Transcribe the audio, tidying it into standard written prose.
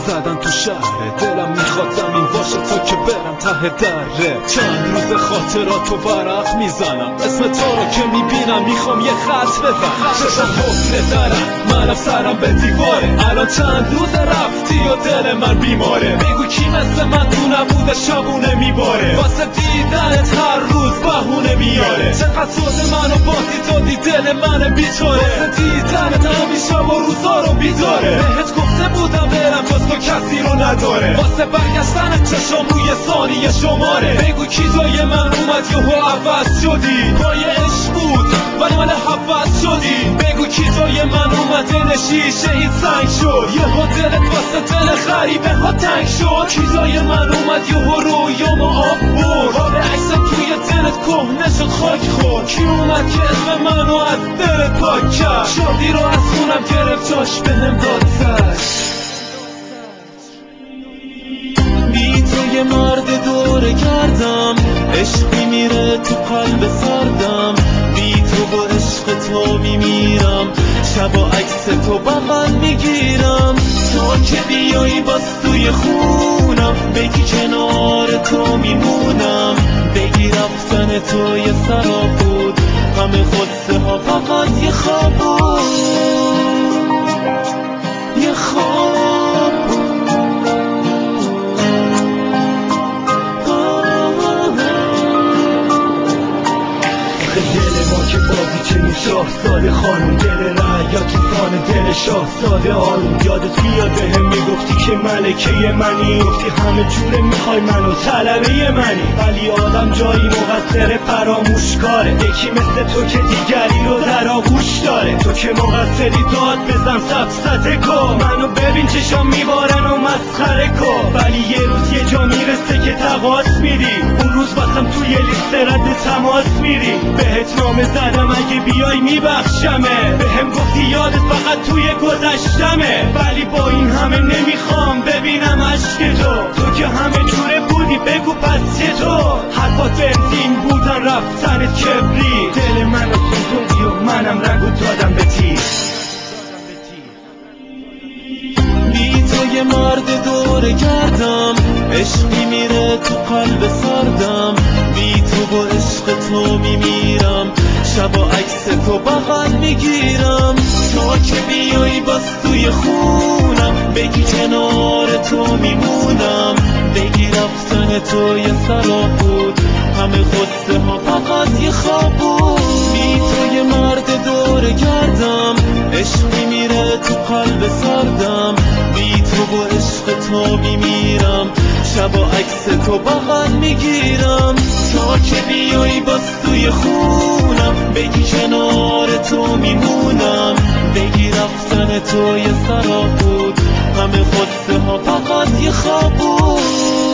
زدن تو شهره، دلم میخواد زمین باشه تا که برم ته دره. چند روز خاطراتو ورق میزنم، اسم تو رو که میبینم میخوام یه خط بزنم. چشم حفره درم، منم سرم به دیواره، الان چند روز رفتی و دل من بیماره. بگو کی مثل من تو نبوده شبونه میباره، واسه دیدنت هر روز بهونه میاره. چقدر سوز منو باختی دادی دل من بیچاره، واسه دیدنت همیشه و روزا رو بیداره. بهت گفته بودم برم جز تو کسی رو نداره، واسه برگشتن چشم روی ثانیه شماره. بگو کی جای من اومد یهو عوض شدی، پای عشق بود ولی من حفظ شدی. بگو کی جای من اومد دل شیشه هیچ سنگ شد، یهو دلت واسه دل غریبه ها تنگ شد. کی جای من اومد یهو رویامو آب برد، آب عکسم توی دلت کهنه شد خاک خورد. کی اومد که اسم منو از دلت پاک کرد، شادی رو از خونم گرفت جاش بهم داد سر. بی تو یه مرد دوره گردم، عشقی میره تو قلب سردم. بی تو با عشق تو میمیرم، شبا عکس تو بغل میگیرم. تا که بیایی باز توی خونم، بگی کنار تو میمونم. بگی رفتن تو یه سراب بود، همه خودسه ها فقط یه خواب بود، یه خواب بود. دل ما که بازی چنین شاهزاده خانم، دل رعیا توفان دل شاهزاده آروم. یادت میاد بهم میگفتی که ملکه منی، گفتی همه جوره میخوای منو طلبه منی. ولی آدم جایی مقصر فراموشکاره، یکی مثل تو که دیگری رو در آغوش داره. تو که مقصری داد بزن سبزته کن، منو ببین چشام میبارن و مسخره کن. ولی یه روز یه جا میرسه که تقاس میدی، اون روز واسم توی لیست رد تماس میری. بهت نامه زدم اگه بیای میبخشمه، بهم گفتی یادت فقط توی گذشتمه. ولی با این همه نمیخوام ببینم عشق تو که همه جوره بودی. بگو پس چطور؟ حرفات بنزین بودن رفتنت کبری، دل منو سوزوندی و منم رنگو دادم به تیر. بی تو یه مرد دوره گردم، عشقی میره تو قلب سردم. بی تو با عشق تو میمیرم، شبا عکس تو بغل میگیرم. تا که بیایی باز توی خونم، بگی کنار تو میمونم. بگی رفتن تو یه سراب بود، همه خودسه ها فقط یه خواب بود. بی تو یه مرد دوره گردم، عشقی میره تو قلب سردم. بی تو با عشق تو میمیرم، شبا عکس تو بغل میگیرم. تا که بیایی باز توی خونم، بگی کنار تو میمونم. بگی رفتن تو یه سراب بود، همه خودسه ها فقط یه خواب بود.